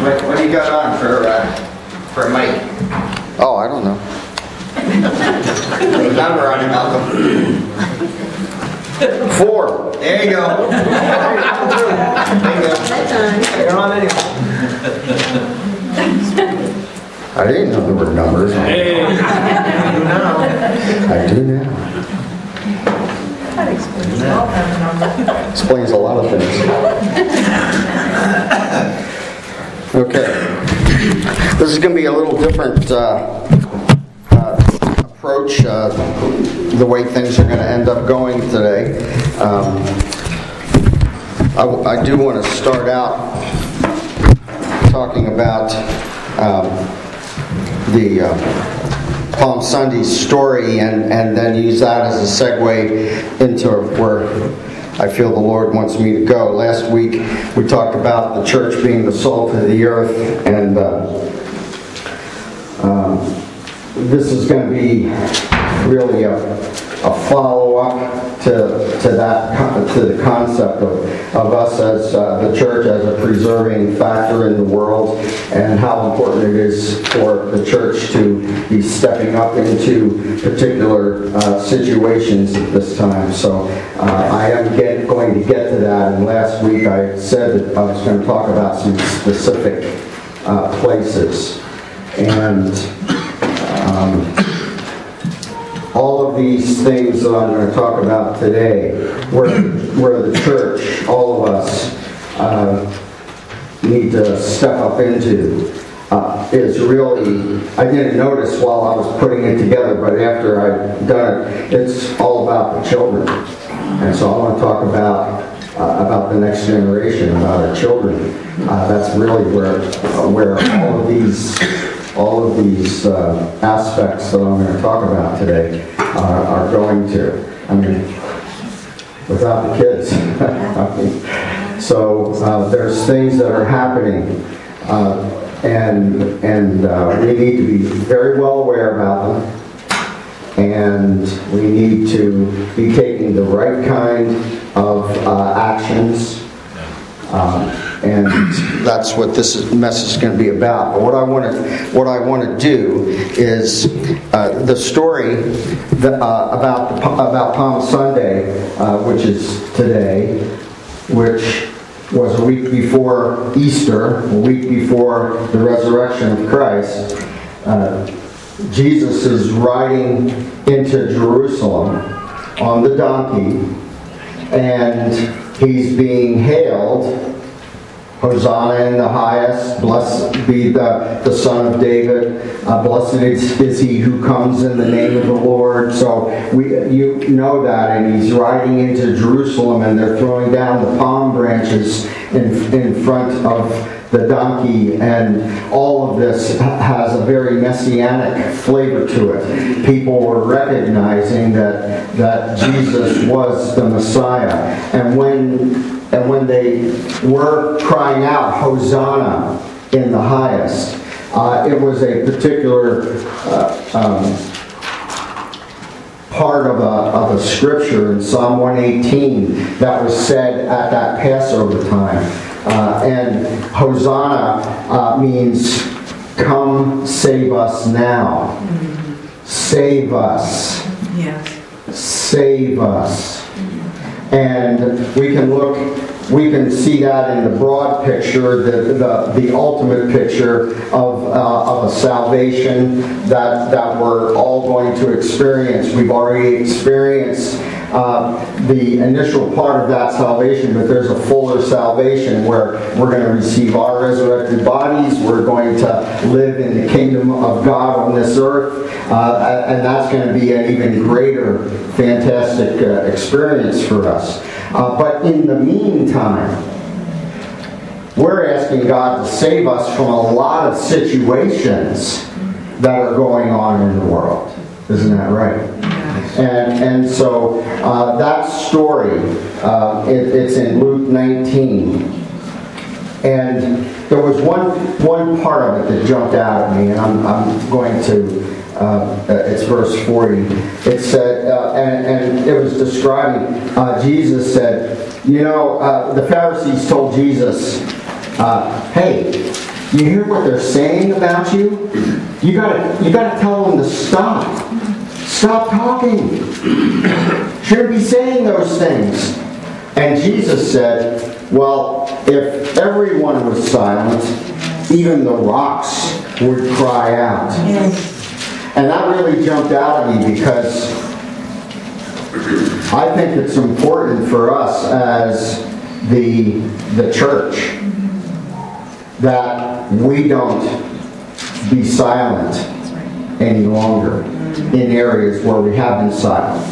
What do you got on for Mike? Oh, I don't know. The number on it, Malcolm. 4. There you go. There you go. You're on anyway. I didn't know there were numbers. Hey. I do now. That explains all that number. Explains a lot of things. Okay. This is going to be a little different approach, the way things are going to end up going today. I do want to start out talking about the Palm Sunday story and then use that as a segue into where I feel the Lord wants me to go. Last week we talked about the church being the salt of the earth, and this is going to be really a follow-up to the concept of us as the church as a preserving factor in the world, and how important it is for the church to be stepping up into particular situations at this time. So I am going to get to that, and last week I said that I was going to talk about some specific places, and all of these things that I'm going to talk about today, where the church, all of us, need to step up into, is really, I didn't notice while I was putting it together, but after I've done it, it's all about the children. And so I want to talk about the next generation, about our children. That's really where all of these aspects that I'm going to talk about today are going to. I mean, without the kids. So there's things that are happening, and we need to be very well aware about them, and we need to be taking the right kind of actions. And that's what this message is going to be about. But what I want to do is the story about Palm Sunday, which is today, which was a week before Easter, a week before the resurrection of Christ. Jesus is riding into Jerusalem on the donkey, and he's being hailed, Hosanna in the highest, blessed be the Son of David, blessed is he who comes in the name of the Lord. So you know that, and he's riding into Jerusalem, and they're throwing down the palm branches in front of the donkey, and all of this has a very messianic flavor to it. People were recognizing that Jesus was the Messiah, and when they were crying out, Hosanna in the highest, it was a particular part of a scripture in Psalm 118 that was said at that Passover time. And Hosanna means, come save us now. Save us. Yes. Save us. And we can see that in the broad picture, the ultimate picture of a salvation that we're all going to experience. We've already experienced the initial part of that salvation, but there's a fuller salvation where we're going to receive our resurrected bodies. We're going to live in the kingdom of God on this earth, and that's going to be an even greater, fantastic experience for us. But in the meantime, we're asking God to save us from a lot of situations that are going on in the world. Isn't that right? And so that story, it's in Luke 19. And there was one part of it that jumped out at me, and I'm going to, it's verse 40. It said, and it was describing, Jesus said, the Pharisees told Jesus, hey, You hear what they're saying about you? You gotta tell them to stop. Stop talking. Shouldn't be saying those things. And Jesus said, well, if everyone was silent, even the rocks would cry out. And that really jumped out at me because I think it's important for us as the church that we don't be silent any longer in areas where we have been silent.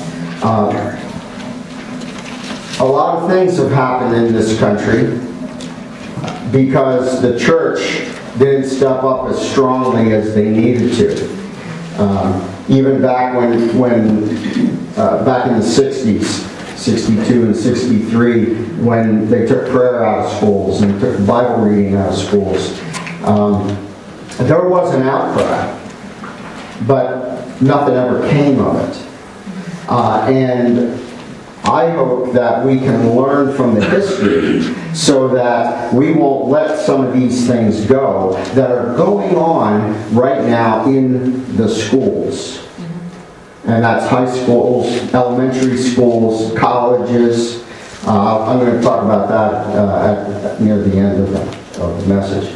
A lot of things have happened in this country because the church didn't step up as strongly as they needed to. Even back when back in the 60s, 62 and 63, when they took prayer out of schools and took Bible reading out of schools, there was an outcry, but nothing ever came of it. And I hope that we can learn from the history so that we won't let some of these things go that are going on right now in the schools. And that's high schools, elementary schools, colleges. I'm going to talk about that near the end of the message.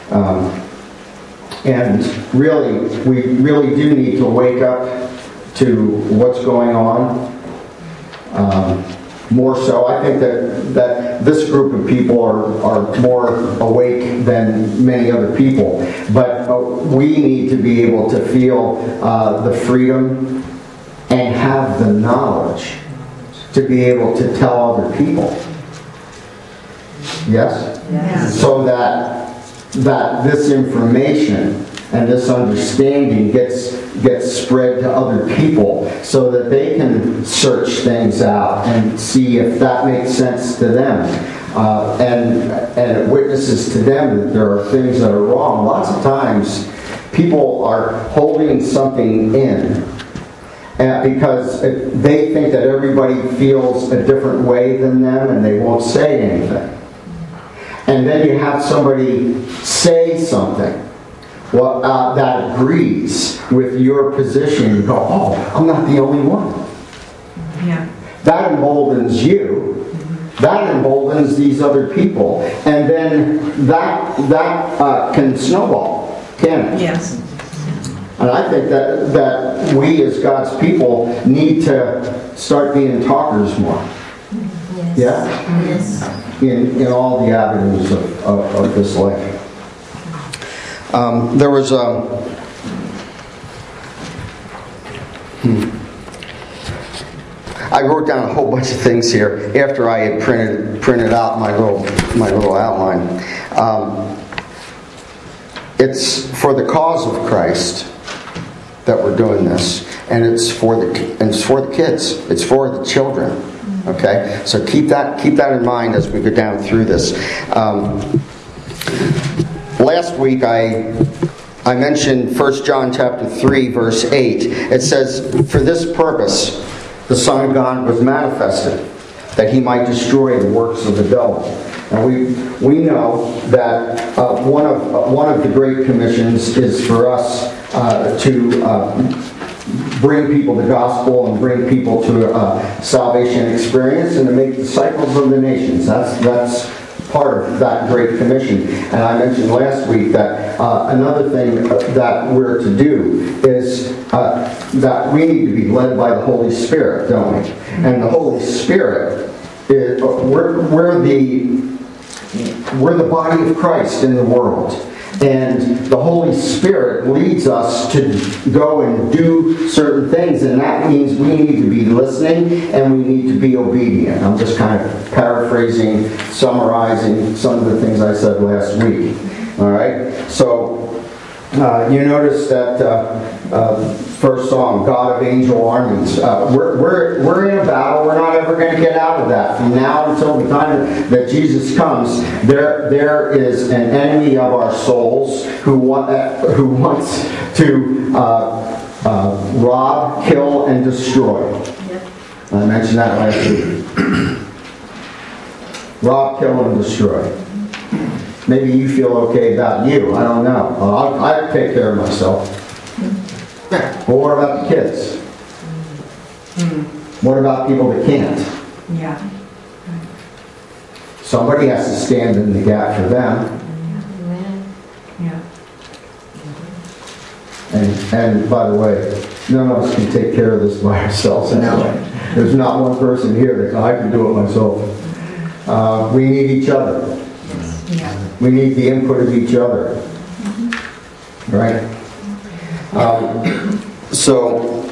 And really, we really do need to wake up to what's going on. More so, I think that this group of people are more awake than many other people. But we need to be able to feel the freedom and have the knowledge to be able to tell other people. Yes? Yes. So that this information and this understanding gets spread to other people so that they can search things out and see if that makes sense to them. And it witnesses to them that there are things that are wrong. Lots of times people are holding something in because they think that everybody feels a different way than them and they won't say anything. And then you have somebody say something that agrees with your position. You go, oh, I'm not the only one. Yeah. That emboldens you. That emboldens these other people. And then that can snowball, can it? Yes. And I think that we as God's people need to start being talkers more. Yes. Yeah? Yes. In all the avenues of this life. There was I wrote down a whole bunch of things here after I had printed out my little outline. It's for the cause of Christ that we're doing this, and it's for the kids. It's for the children. Okay, so keep that in mind as we go down through this. Last week I mentioned 1 John chapter 3 verse 8. It says, "For this purpose the Son of God was manifested, that He might destroy the works of the devil." And we know that one of the great commissions is for us to bring people the gospel and bring people to a salvation experience and to make disciples of the nations. That's part of that great commission. And I mentioned last week that another thing that we're to do is that we need to be led by the Holy Spirit, don't we? And the Holy Spirit is we're the body of Christ in the world. And the Holy Spirit leads us to go and do certain things, and that means we need to be listening and we need to be obedient. I'm just kind of paraphrasing, summarizing some of the things I said last week. All right? So you notice that first song, God of Angel Armies. We're in a battle. We're not ever going to get out of that. From now until the time that Jesus comes, there is an enemy of our souls who wants to rob, kill, and destroy. Yep. I mentioned that last week. Rob, kill, and destroy. Maybe you feel okay about you. I don't know. I take care of myself. But what about the kids? What about people that can't? Yeah. Somebody has to stand in the gap for them. Yeah. And by the way, none of us can take care of this by ourselves anyway. There's not one person here that I can do it myself. We need each other. Yeah. We need the input of each other. Right? So,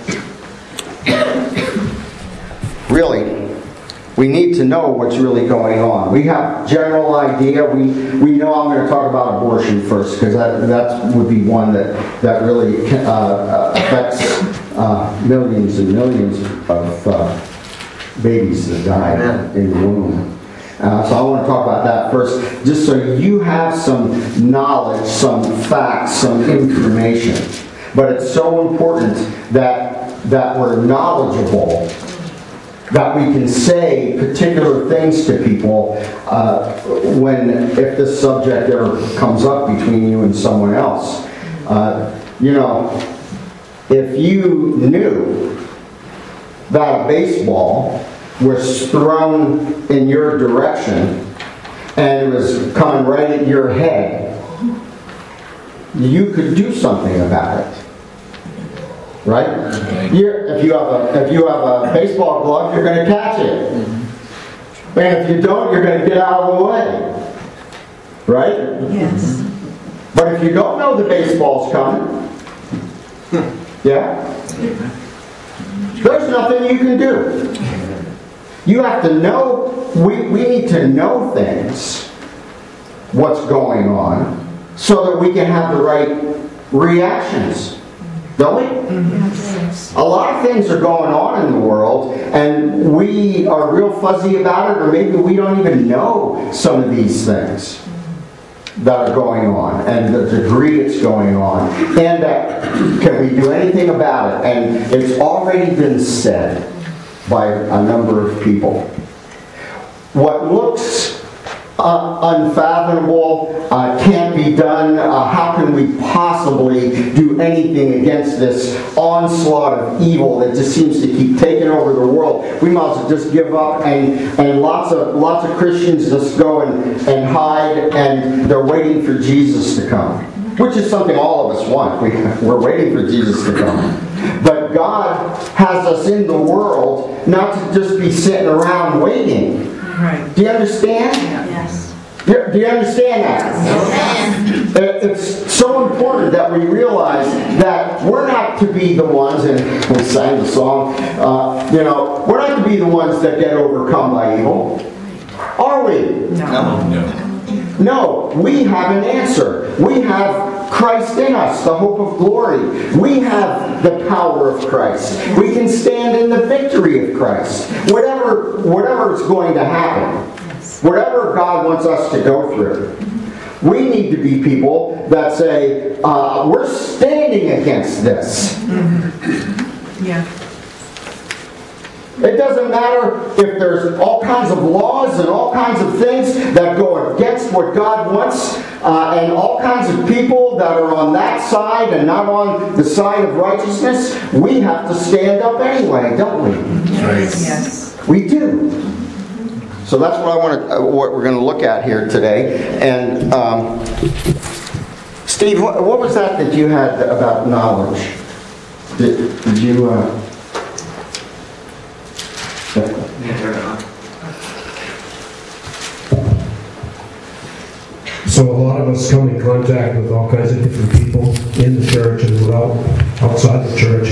really, we need to know what's really going on. We have general idea. We know. I'm going to talk about abortion first because that would be one that really affects millions and millions of babies that die in the womb. So I want to talk about that first, just so you have some knowledge, some facts, some information. But it's so important that we're knowledgeable, that we can say particular things to people if this subject ever comes up between you and someone else. If you knew that a baseball was thrown in your direction and it was coming right at your head, you could do something about it. Right? If you have a baseball glove, you're going to catch it. And if you don't, you're going to get out of the way. Right? Yes. But if you don't know the baseball's coming, yeah, there's nothing you can do. You have to know, we need to know things, what's going on, so that we can have the right reactions. Don't we? Yes. A lot of things are going on in the world, and we are real fuzzy about it, or maybe we don't even know some of these things that are going on, and the degree it's going on, and can we do anything about it? And it's already been said by a number of people. What looks unfathomable, can't be done, how can we possibly do anything against this onslaught of evil that just seems to keep taking over the world? We might as well just give up, and lots of Christians just go and hide, and they're waiting for Jesus to come, which is something all of us want. We're waiting for Jesus to come. But God has us in the world not to just be sitting around waiting. Right. Do you understand? Yes. Do you understand that? Yes. It's so important that we realize that we're not to be the ones, and we sang the song, we're not to be the ones that get overcome by evil. Are we? No. No, we have an answer. We have Christ in us, the hope of glory. We have the power of Christ. We can stand in the victory of Christ. Whatever is going to happen, whatever God wants us to go through, we need to be people that say, we're standing against this. Yeah. It doesn't matter if there's all kinds of laws and all kinds of things that go against what God wants, and all kinds of people that are on that side and not on the side of righteousness. We have to stand up anyway, don't we? Yes. Yes. We do. So that's what we're going to look at here today. And Steve, what was that you had about knowledge? Did you? So a lot of us come in contact with all kinds of different people in the church and outside the church,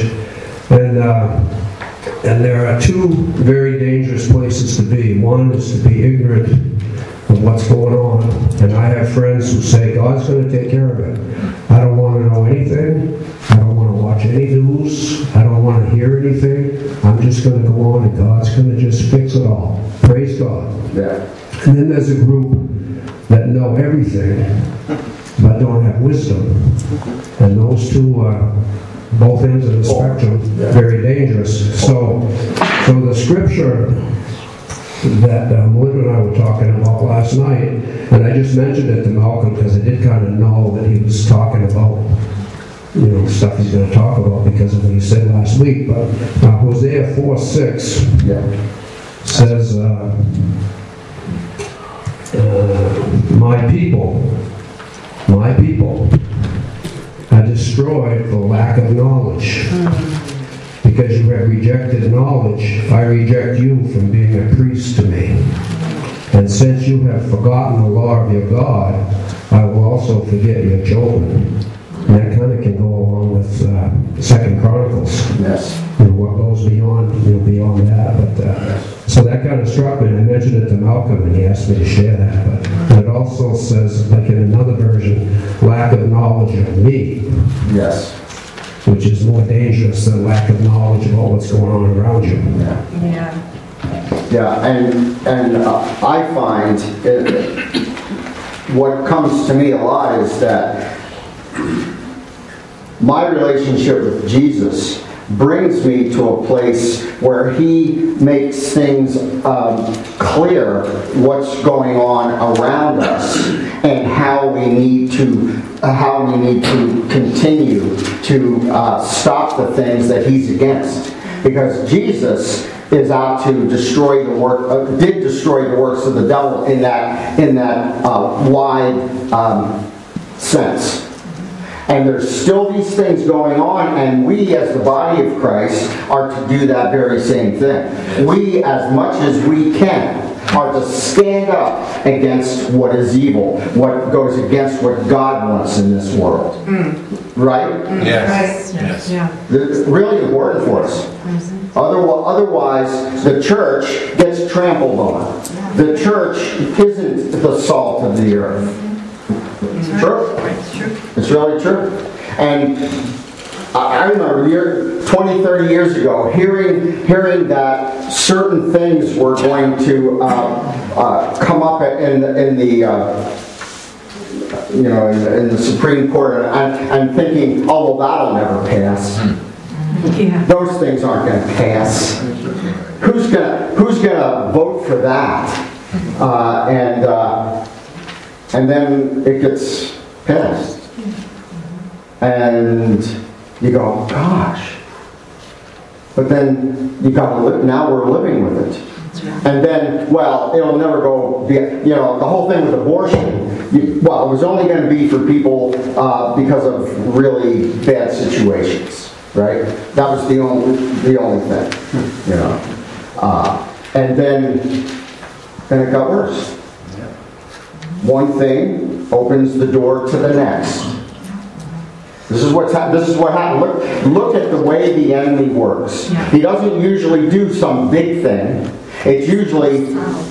and there are two very dangerous places to be. One is to be ignorant of what's going on, and I have friends who say God's going to take care of it. I don't want to know anything. I don't want to watch any news. I don't want to hear anything. I'm just going to go on, and God's going to just fix it all. Praise God. Yeah. And then there's a group that know everything but don't have wisdom. And those two are both ends of the spectrum, very dangerous. So the scripture that Melinda and I were talking about last night, and I just mentioned it to Malcolm because I did kind of know that he was talking about, stuff he's going to talk about because of what he said last week. But Hosea 4:6 says, my people are destroyed for lack of knowledge. Because you have rejected knowledge, I reject you from being a priest to me. And since you have forgotten the law of your God, I will also forget your children. And that kind of can go along with 2 Chronicles. Yes. What goes beyond that. But so that kind of struck me. And I mentioned it to Malcolm, and he asked me to share that. But it also says, like in another version, lack of knowledge of me. Yes. Which is more dangerous than lack of knowledge about what's going on around you. Yeah. Yeah, and I find what comes to me a lot is that my relationship with Jesus brings me to a place where He makes things clear what's going on around us and how we need to continue to stop the things that He's against. Because Jesus is out to destroy the did destroy the works of the devil in that wide sense. And there's still these things going on, and we as the body of Christ are to do that very same thing. We, as much as we can, are to stand up against what is evil, what goes against what God wants in this world. Right? Yes. Yes. Yeah. It's really important for us. Otherwise, the church gets trampled on. The church isn't the salt of the earth. True? It's true. It's really true. And I remember 20, 30 years ago hearing that certain things were going to come up in the Supreme Court, and thinking, oh, well, that'll never pass. Yeah. Those things aren't going to pass. Who's gonna vote for that? And then it gets passed. And you go, gosh. But then you got to live. Now we're living with it. And then, well, it'll never go. The whole thing with abortion. It was only going to be for people because of really bad situations, right? That was the only thing, and then it got worse. One thing opens the door to the next. This is what happened. Look at the way the enemy works. He doesn't usually do some big thing. It's usually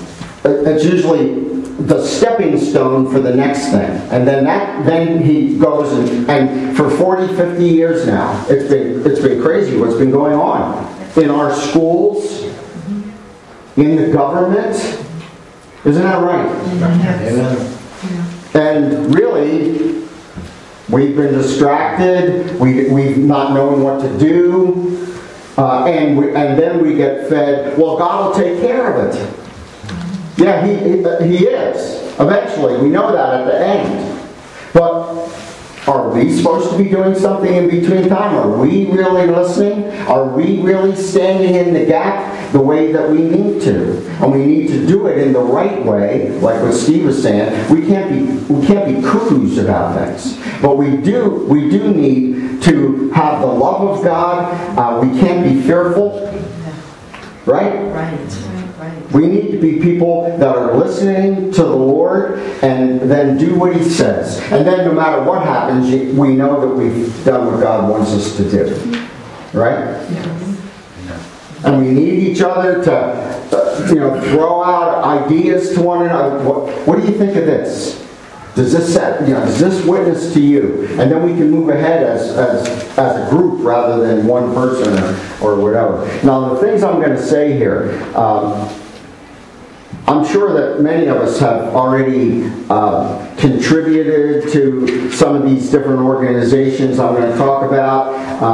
the stepping stone for the next thing. And then he goes and for 40, 50 years now, it's been crazy what's been going on in our schools, in the government. Isn't that right? Yes. And really, we've been distracted. We've not known what to do, and then we get fed. Well, God will take care of it. Yeah, He is. Eventually, we know that at the end. But are we supposed to be doing something in between time? Are we really listening? Are we really standing in the gap the way that we need to? And we need to do it in the right way, like what Steve was saying. We can't be cuckoos about things, but we do need to have the love of God. We can't be fearful, right? Right. We need to be people that are listening to the Lord and then do what He says. And then no matter what happens, we know that we've done what God wants us to do. Right? And we need each other to throw out ideas to one another. What do you think of this? Does this witness to you? And then we can move ahead as a group rather than one person or whatever. Now, the things I'm going to say here, I'm sure that many of us have already contributed to some of these different organizations I'm going to talk about,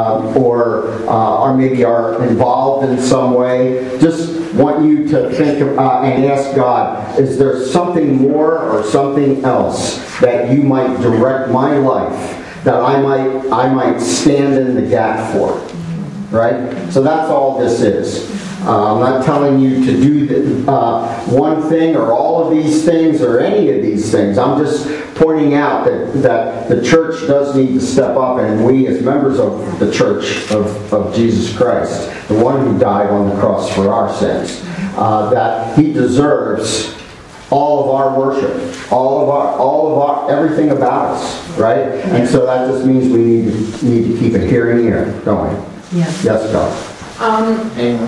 or maybe are involved in some way. Just want you to think and ask God, is there something more or something else that you might direct my life, that I might stand in the gap for? Right? So that's all this is. I'm not telling you to do one thing or all of these things or any of these things. I'm just pointing out that the church does need to step up, and we as members of the church of Jesus Christ, the one who died on the cross for our sins, that he deserves all of our worship, all of our everything about us, right? And so that just means we need to keep a hearing ear going. Yes. Yes, God. Amen.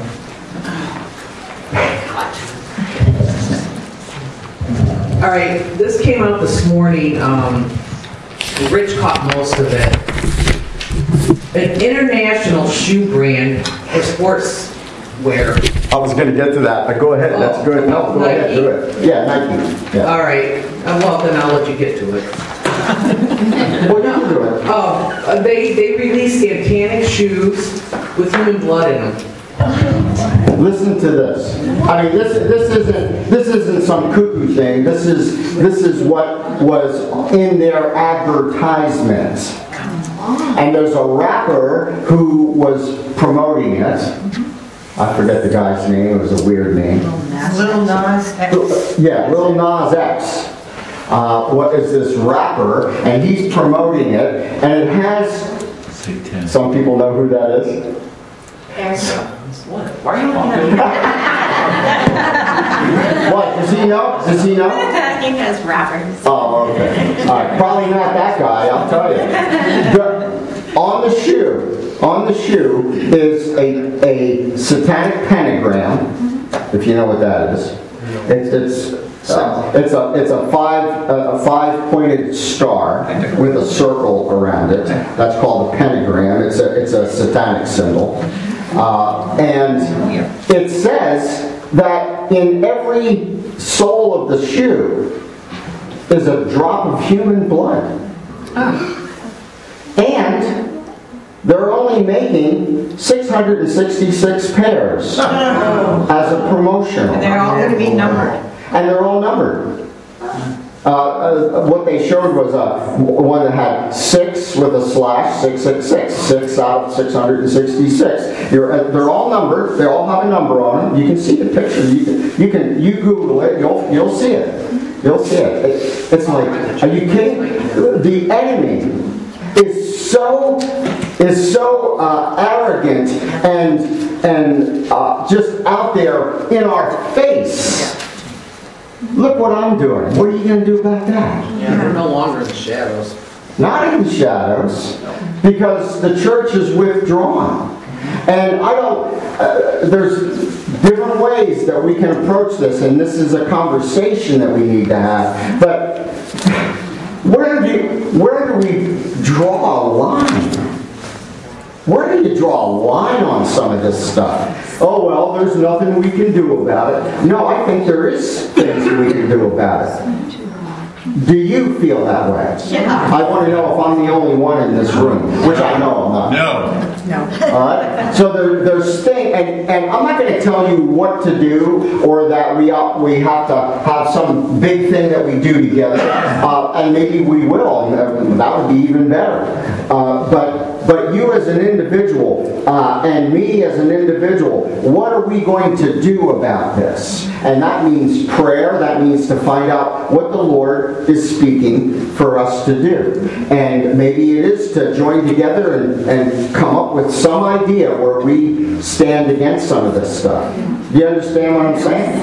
All right, this came out this morning. Rich caught most of it. An international shoe brand for sportswear. I was going to get to that, but go ahead. That's good. No, go ahead. Do it. Yeah, Nike. Yeah. All right, well then I'll let you get to it. Well, you can do it. They released satanic shoes with human blood in them. Listen to this. I mean, this isn't some cuckoo thing. This is what was in their advertisement. And there's a rapper who was promoting it. I forget the guy's name. It was a weird name. Lil Nas X. Yeah, Lil Nas X. What is this rapper? And he's promoting it, and it has. Some people know who that is. What? Why are you talking? What? Does he know? Does he know? He knows rappers. Oh, okay. All right. Probably not that guy, I'll tell you. On the shoe is a satanic pentagram, if you know what that is. It's a five-pointed star with a circle around it. That's called a pentagram. It's a satanic symbol. And it says that in every sole of the shoe is a drop of human blood. And they're only making 666 pairs as a promotional. And they're all going to be numbered. And they're all numbered. What they showed was one that had 6 with a slash, 666, 6 out of 666. They're all numbered. They all have a number on them. You can see the picture. You Google it. You'll see it. You'll see it. It's like, are you kidding? The enemy is so arrogant and just out there in our face. Look what I'm doing. What are you going to do about that? Yeah, we're no longer in the shadows. Not in the shadows, because the church is withdrawn. And there's different ways that we can approach this, and this is a conversation that we need to have. But where do we draw a line? Where do you draw a line on some of this stuff? Oh, well, there's nothing we can do about it. No, I think there is things we can do about it. Do you feel that way? Yeah. I want to know if I'm the only one in this room, which I know I'm not. No. All right? So there's things, and I'm not going to tell you what to do or that we have to have some big thing that we do together, and maybe we will, and that would be even better. But you as an individual and me as an individual, what are we going to do about this? And that means prayer. That means to find out what the Lord is speaking for us to do. And maybe it is to join together and come up with some idea where we stand against some of this stuff. Do you understand what I'm saying?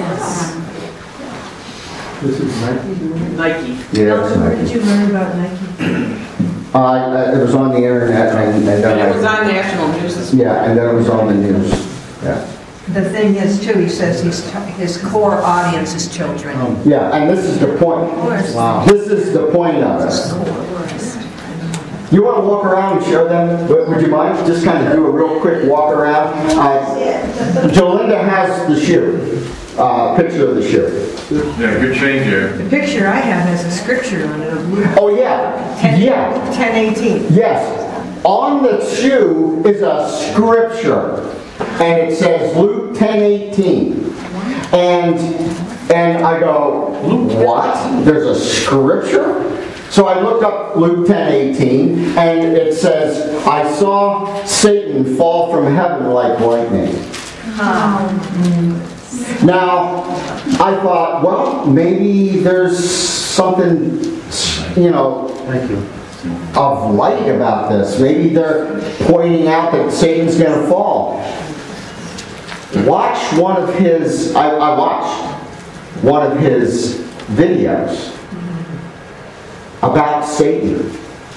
This is Nike. Yeah, it's Where did Nike. you learn about Nike? It was on the internet, and then And it was on national news this morning. yeah, and then it was on the news. Yeah. The thing is, too, he says his core audience is children. Yeah, and this is the point. Wow. This is the point of it. You want to walk around and show them? Would you mind? Just kind of do a real quick walk around. Jolinda has the shoe. picture of the shoe. Yeah, good change there. The picture I have has a scripture on it of Luke Oh yeah, 10:18. yes. On the shoe is a scripture, and it says Luke 10:18. And I go, what? There's a scripture? So I looked up Luke 10:18, and it says, I saw Satan fall from heaven like lightning. Now, I thought, well, maybe there's something, of light about this. Maybe they're pointing out that Satan's going to fall. Watch one of his, I watched one of his videos about Satan.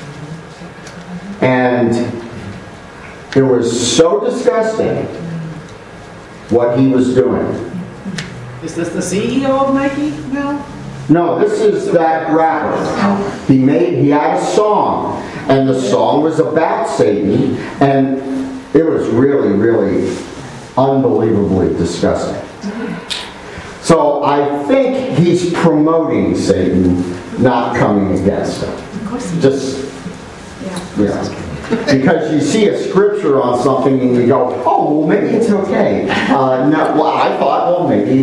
And it was so disgusting what he was doing. Is this the CEO of Nike now? No, this is that rapper. He had a song, and the song was about Satan, and it was really, really unbelievably disgusting. So I think he's promoting Satan, not coming against him. Just, because you see a scripture on something and you go, oh, well, maybe it's okay. No, well, I thought, well, maybe,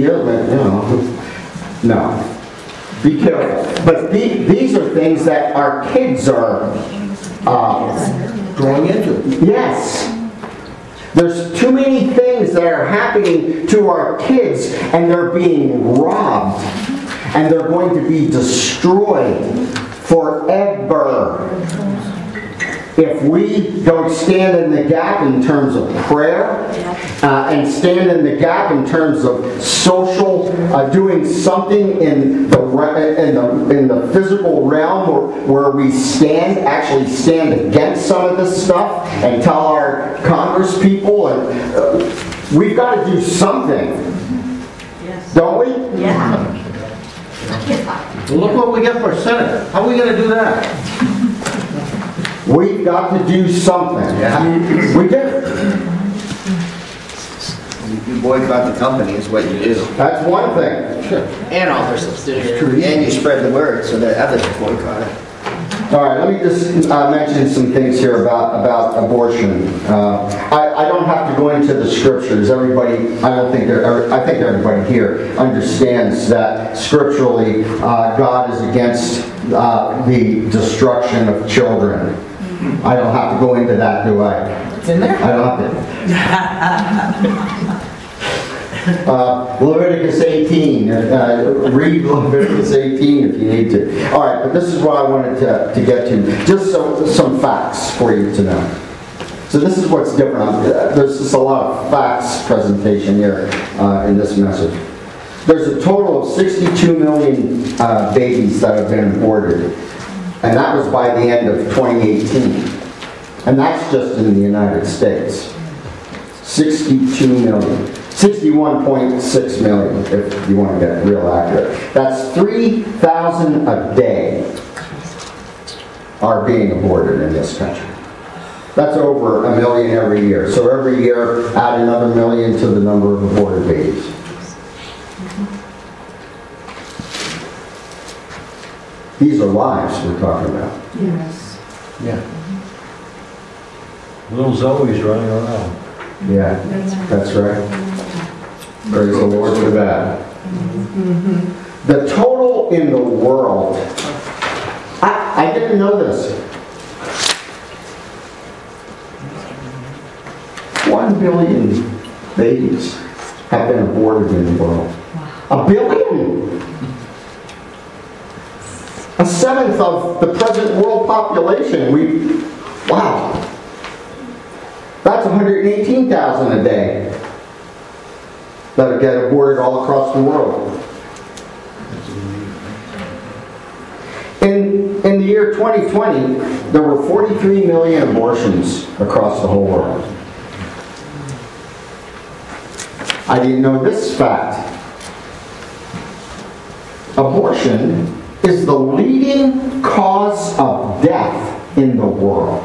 no. Be careful. But these are things that our kids are Growing into. Yes. There's too many things that are happening to our kids, and they're being robbed, and they're going to be destroyed forever. If we don't stand in the gap in terms of prayer, and stand in the gap in terms of social, doing something in the physical realm where we actually stand against some of this stuff, and tell our Congress people, and we've got to do something, don't we? Yeah. Well, look what we got for Senate. How are we going to do that? We've got to do something. Yeah. We do. You boycott the company is what you do. That's one thing. Sure. And all their subsidiaries. And you spread the word so that others boycott it. All right, let me just mention some things here about abortion. I don't have to go into the scriptures. I think everybody here understands that scripturally God is against the destruction of children. I don't have to go into that, do I? It's in there? I don't have to. Leviticus 18. Read Leviticus 18 if you need to. All right, but this is what I wanted to get to. Just some facts for you to know. So this is what's different. There's just a lot of facts presentation here in this message. There's a total of 62 million babies that have been aborted. And that was by the end of 2018. And that's just in the United States. 62 million. 61.6 million, if you want to get real accurate. That's 3,000 a day are being aborted in this country. That's over 1 million every year. So every year, add another 1 million to the number of aborted babies. These are lives we're talking about. Yes. Yeah. Little Zoe's running around. Yeah, that's right. Praise the Lord for that. The total in the world, I didn't know this. 1 billion babies have been aborted in the world. 1 billion! A seventh of the present world population. Wow. That's 118,000 a day that get aborted all across the world. In the year 2020, there were 43 million abortions across the whole world. I didn't know this fact. Abortion is the leading cause of death in the world.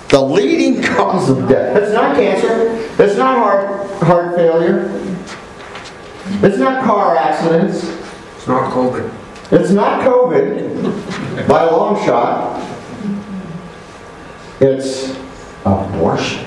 The leading cause of death. It's not cancer. It's not heart failure. It's not car accidents. It's not COVID. It's not COVID by a long shot. It's abortions.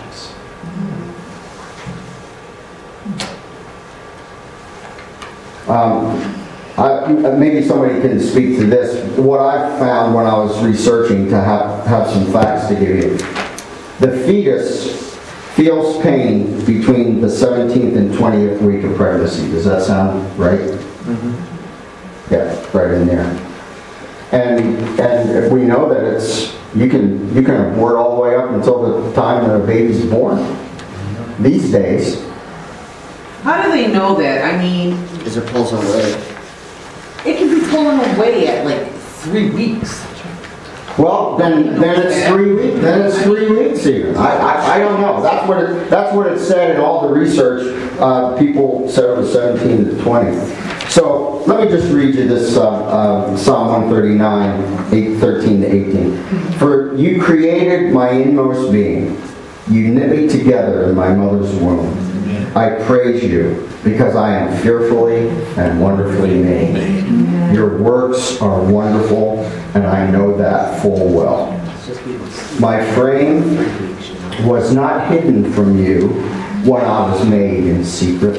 Maybe somebody can speak to this. What I found when I was researching to have some facts to give you. The fetus feels pain between the 17th and 20th week of pregnancy. Does that sound right? Mm-hmm. Yeah, right in there. And if we know that it's, you can abort all the way up until the time that a baby's born. These days. How do they know that? I mean, Is it pulls away? it can be pulling away at like 3 weeks. Well, then it's 3 weeks. Then it's 3 weeks even. I don't know. That's what it said in all the research. People said it was 17 to 20. So let me just read you this Psalm 139, 13 to 18. For you created my inmost being. You knit me together in my mother's womb. I praise you because I am fearfully and wonderfully made. Your works are wonderful, and I know that full well. My frame was not hidden from you when I was made in secret.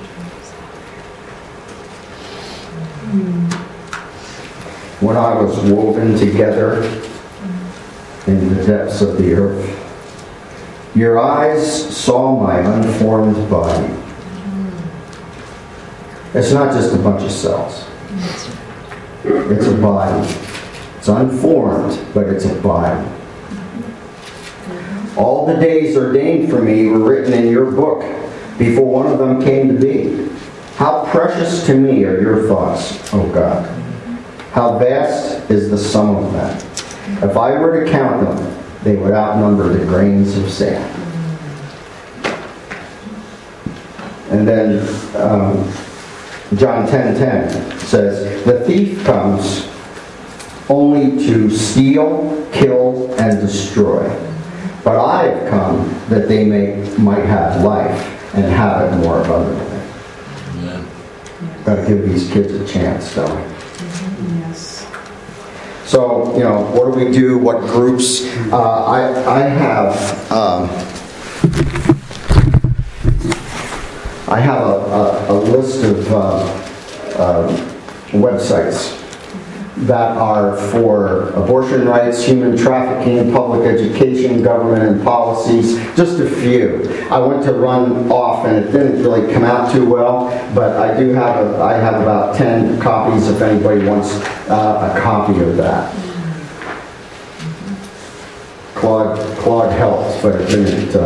When I was woven together in the depths of the earth. Your eyes saw my unformed body. It's not just a bunch of cells. It's a body. It's unformed, but it's a body. All the days ordained for me were written in your book before one of them came to be. How precious to me are your thoughts, O God. How vast is the sum of them. If I were to count them, they would outnumber the grains of sand. And then John 10:10 says, the thief comes only to steal, kill, and destroy. But I have come that they might have life and have it more abundantly. Got to give these kids a chance, don't we? Yes. So, what do we do? What groups? I have a list of websites that are for abortion rights, human trafficking, public education, government and policies, just a few. I went to run off and it didn't really come out too well, but I have about 10 copies if anybody wants a copy of that. Claude helped, but it didn't,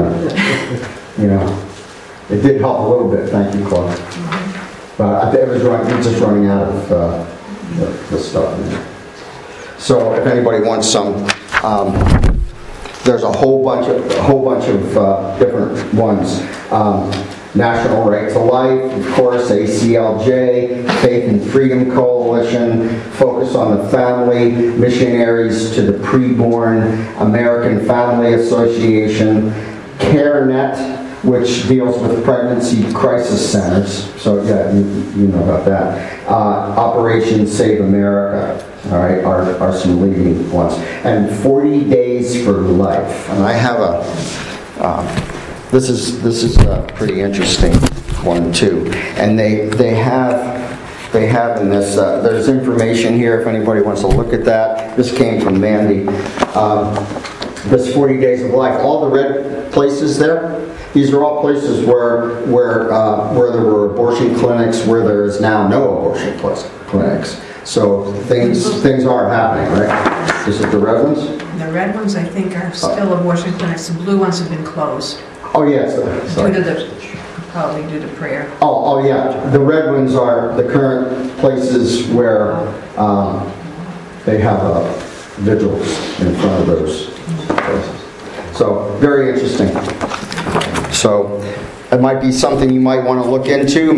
it did help a little bit. Thank you, Claude. But it was just running out of the stuff in there. So if anybody wants some, there's a whole bunch of different ones. National Right to Life, of course, ACLJ, Faith and Freedom Coalition, Focus on the Family, Missionaries to the Preborn, American Family Association, CareNet, which deals with pregnancy crisis centers. So yeah, you know about that. Operation Save America, all right, are some leading ones. And 40 Days for Life. And I have this is a pretty interesting one too. And they have in this, there's information here if anybody wants to look at that. This came from Mandy. This 40 Days of Life. All the red places there, these are all places where there were abortion clinics, where there is now no abortion clinics. So things are happening, right? Is it the red ones? The red ones, I think, are still abortion clinics. The blue ones have been closed. Oh, yes. Probably due to prayer. Oh, yeah. The red ones are the current places where they have vigils in front of those places. So, very interesting. So, it might be something you might want to look into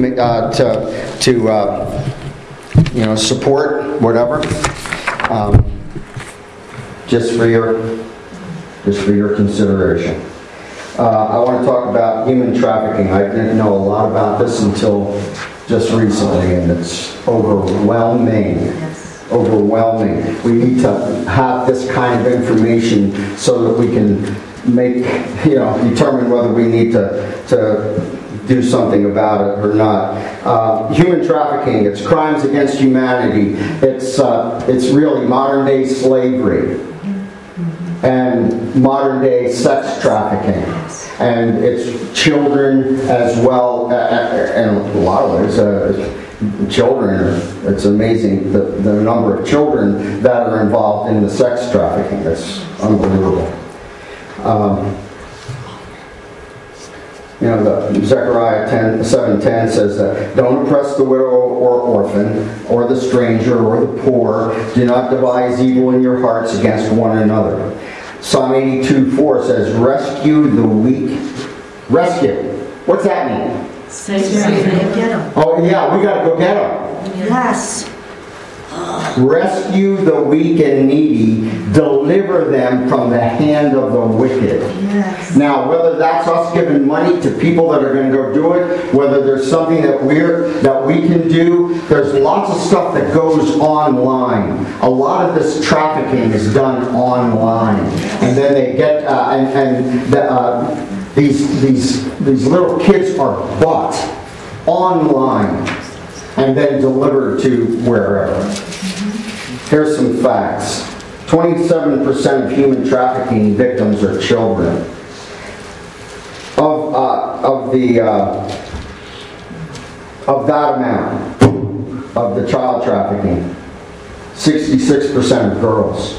to support whatever. Just for your just for your consideration. I want to talk about human trafficking. I didn't know a lot about this until just recently, and it's overwhelming. Yes. Overwhelming. We need to have this kind of information so that we can determine whether we need to do something about it or not. Human trafficking, it's crimes against humanity. It's really modern day slavery and modern day sex trafficking. And it's children as well, and a lot of ways, children, it's amazing the number of children that are involved in the sex trafficking. It's unbelievable. The Zechariah 7:10 says that don't oppress the widow or orphan or the stranger or the poor. Do not devise evil in your hearts against one another. Psalm 82:4 says, rescue the weak. Rescue. What's that mean? Get them. Oh yeah, we got to go get them. Yes. Rescue the weak and needy, deliver them from the hand of the wicked. Yes. Now, whether that's us giving money to people that are going to go do it, whether there's something that we can do, there's lots of stuff that goes online. A lot of this trafficking is done online, and then they get these little kids are bought online and then delivered to wherever. Here's some facts. 27% of human trafficking victims are children. Of that amount of the child trafficking, 66% of girls.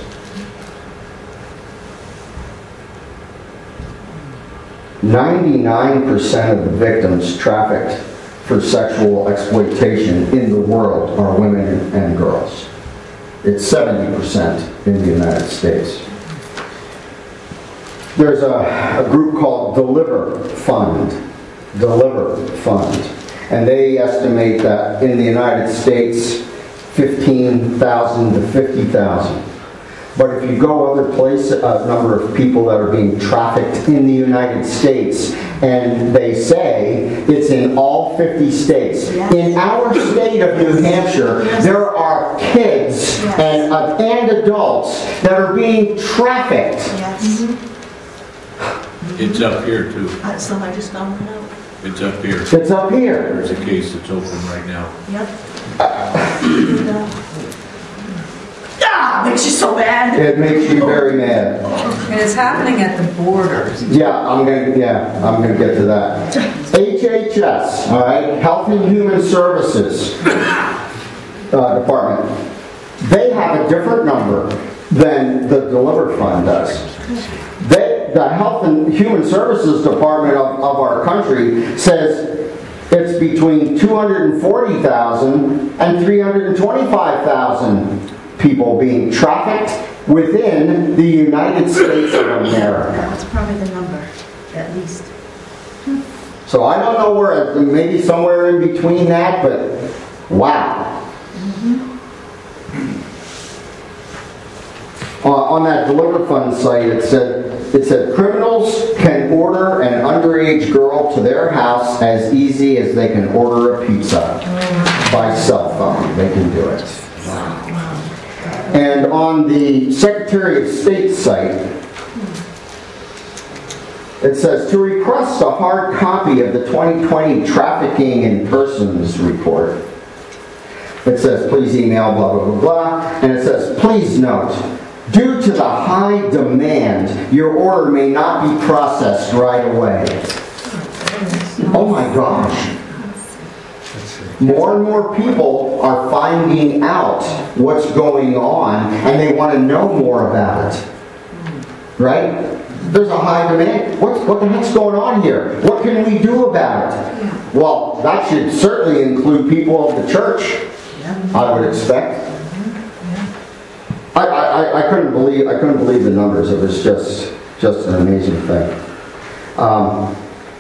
,99% of the victims trafficked for sexual exploitation in the world are women and girls. It's 70% in the United States. There's a group called Deliver Fund, and they estimate that in the United States, 15,000 to 50,000. But if you go other places, a number of people that are being trafficked in the United States, and they say it's in all 50 states. Yes. In our state of New Hampshire, there are kids and adults that are being trafficked. Yes. It's up here too. So I just found that out. It's up here. It's up here. There's a case that's open right now. Yep. Makes you so mad. It makes you very mad. And it's happening at the border. Yeah, I'm gonna get to that. HHS, all right, Health and Human Services Department. They have a different number than the Deliver Fund does. The Health and Human Services Department of our country says it's between 240,000 and 325,000 people being trafficked within the United States of America. That's probably the number, at least. So I don't know where, maybe somewhere in between that, but wow. On that Deliver Fund site, it said criminals can order an underage girl to their house as easy as they can order a pizza by cell phone. They can do it. And on the Secretary of State site, it says, to request a hard copy of the 2020 Trafficking in Persons report, it says, please email blah, blah, blah, blah. And it says, please note, due to the high demand, your order may not be processed right away. Oh my gosh. More and more people are finding out what's going on, and they want to know more about it. Right? There's a high demand. What the heck's going on here? What can we do about it? Well, that should certainly include people of the church, I would expect. I couldn't believe the numbers. It was just an amazing thing.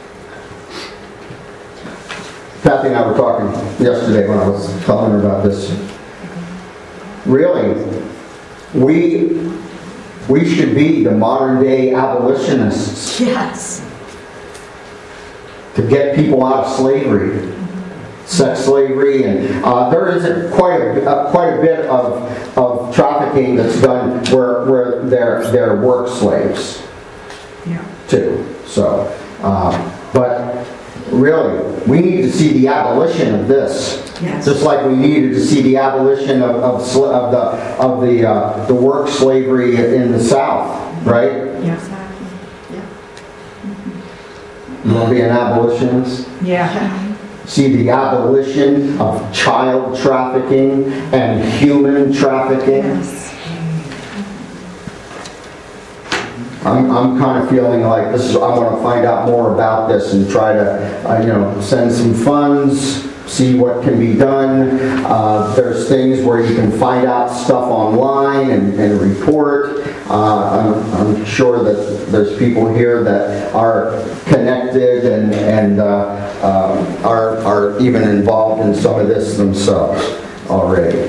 Kathy and I were talking yesterday when I was telling her about this. Really, We should be the modern day abolitionists Yes. to get people out of slavery, sex slavery, and there is quite a bit of trafficking that's done where they're work slaves Yeah. too. So, but really, we need to see the abolition of this. Yes. Just like we needed to see the abolition of the work slavery in the South, right? Yeah. You want to be an abolitionist? Yeah. See the abolition of child trafficking and human trafficking? Yes. I'm kind of feeling like this is, I want to find out more about this and try to, send some funds, see what can be done. There's things where you can find out stuff online and report. I'm sure that there's people here that are connected and are even involved in some of this themselves already.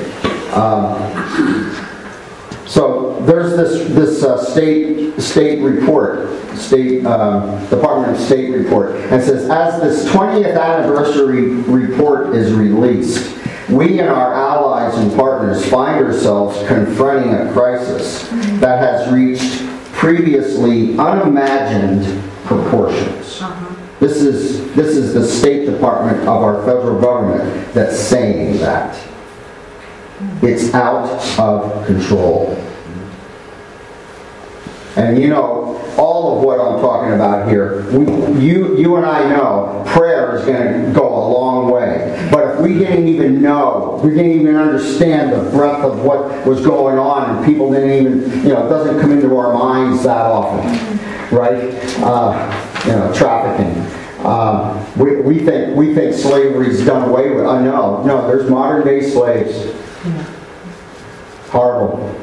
So there's this state report, Department of State report, and it says, as this 20th anniversary report is released, we and our allies and partners find ourselves confronting a crisis that has reached previously unimagined proportions. This is the State Department of our federal government that's saying that. It's out of control. And all of what I'm talking about here, you and I know prayer is going to go a long way. But if we didn't even know, we didn't even understand the breadth of what was going on, and people didn't even, it doesn't come into our minds that often, right? Trafficking. We think slavery's done away with. No, there's modern day slaves. Horrible.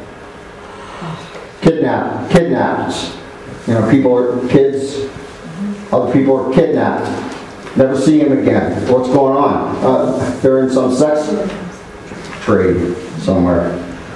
Kidnapped. Kids, other people are kidnapped. Never see them again. What's going on? They're in some sex trade somewhere.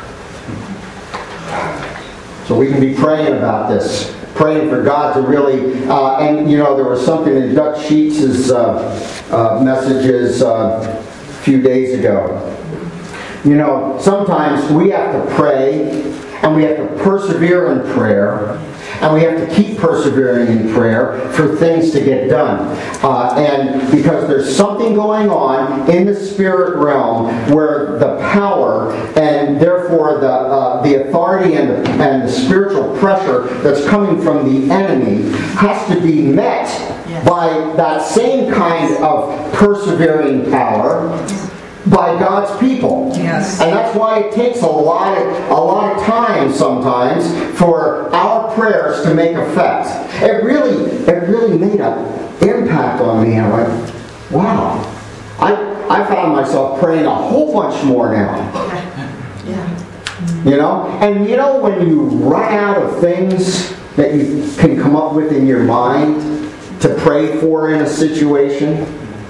So we can be praying about this. Praying for God to really, there was something in Dutch Sheets' messages a few days ago. Sometimes we have to pray, and we have to persevere in prayer, and we have to keep persevering in prayer for things to get done. And because there's something going on in the spirit realm where the power and therefore the authority and the spiritual pressure that's coming from the enemy has to be met by that same kind of persevering power by God's people. Yes. And that's why it takes a lot of time sometimes for our prayers to make effect. It really made an impact on me. I went, wow. I found myself praying a whole bunch more now. And when you run out of things that you can come up with in your mind to pray for in a situation,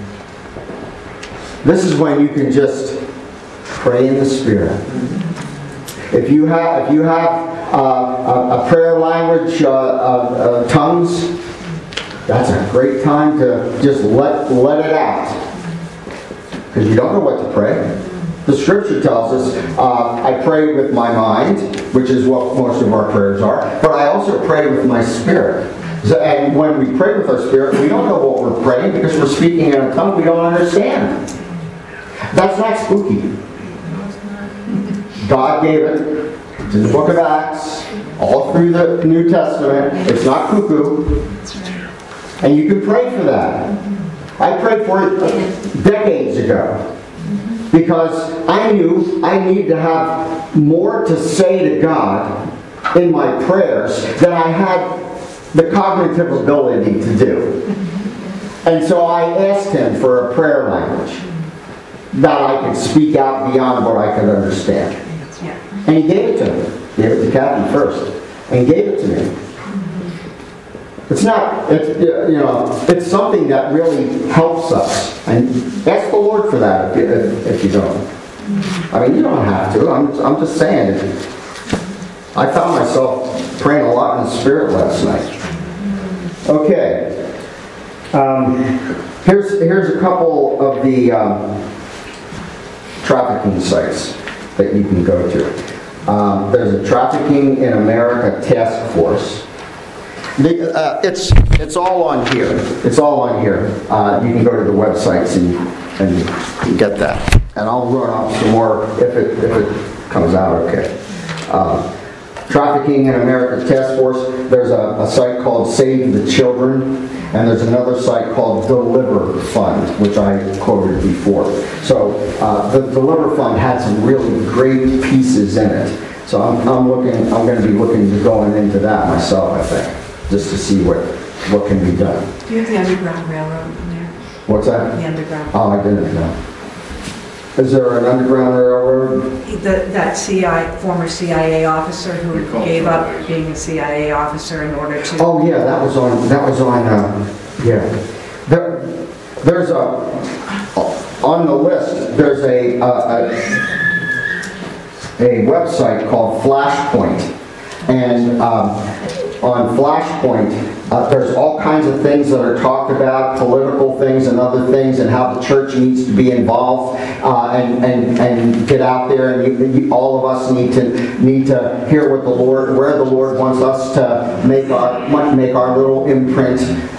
this is when you can just pray in the Spirit. If you have a prayer language, tongues, that's a great time to just let it out. Because you don't know what to pray. The Scripture tells us, I pray with my mind, which is what most of our prayers are, but I also pray with my spirit. And when we pray with our spirit, we don't know what we're praying because we're speaking in a tongue we don't understand. That's not spooky. God gave it. It's in the book of Acts, all through the New Testament. It's not cuckoo. And you can pray for that. I prayed for it decades ago because I knew I needed to have more to say to God in my prayers than I had the cognitive ability to do. And so I asked Him for a prayer language that I could speak out beyond what I could understand. And He gave it to me. Gave it to Kathy first. And gave it to me. It's something that really helps us. And ask the Lord for that if you don't. I mean, you don't have to. I'm just saying. I found myself praying a lot in the Spirit last night. Okay. Here's a couple of the trafficking sites that you can go to. There's a Trafficking in America Task Force. It's all on here. It's all on here. You can go to the websites and get that. And I'll run off some more if it comes out okay. Trafficking in America Task Force. There's a site called Save the Children, and there's another site called Deliver Fund, which I quoted before. So the Deliver Fund had some really great pieces in it. So I'm going to be looking to going into that myself, I think, just to see what can be done. Do you have the Underground Railroad in there? What's that? The Underground. Oh, I didn't know. Is there an Underground Railroad? That former CIA officer who gave up being a CIA officer in order to... Oh yeah, that was on, yeah. There's on the list, there's a website called Flashpoint. And on Flashpoint, there's all kinds of things that are talked about, political things and other things, and how the church needs to be involved and get out there. And all of us need to hear what where the Lord wants us to make our little imprint.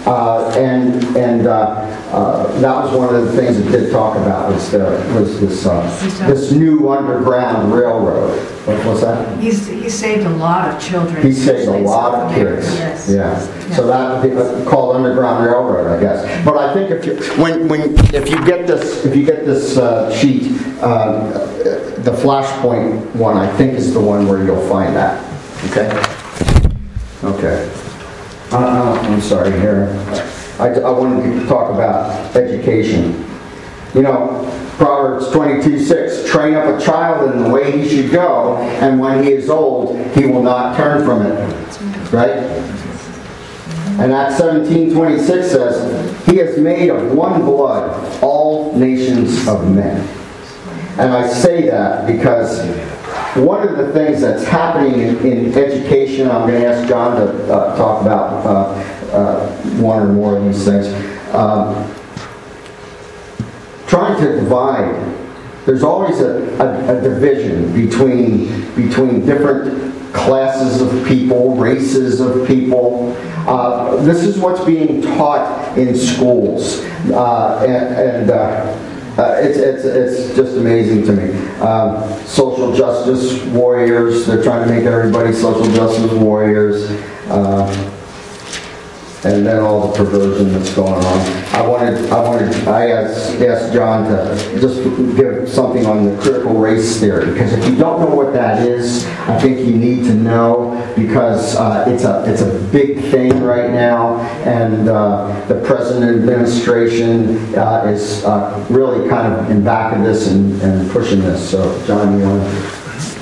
That was one of the things it did talk about was this new underground railroad. What was that? He's saved a lot of children. He saved a lot of kids. Yes. Yeah. So that would be called Underground Railroad, I guess. But I think if you get this sheet, the Flashpoint one, I think is the one where you'll find that. Okay. Okay. I'm sorry here. I wanted to talk about education. You know, Proverbs 22:6, train up a child in the way he should go, and when he is old, he will not turn from it. Right? And Acts 17:26 says, he has made of one blood all nations of men. And I say that because one of the things that's happening in education, I'm going to ask John to talk about one or more of these things. Trying to divide. There's always a division between different classes of people, races of people. This is what's being taught in schools, it's just amazing to me. Social justice warriors. They're trying to make everybody social justice warriors. And then all the perversion that's going on. I asked John to just give something on the critical race theory, because if you don't know what that is, I think you need to know, because it's a big thing right now, and the present administration is really kind of in back of this and pushing this. So, John, you want to?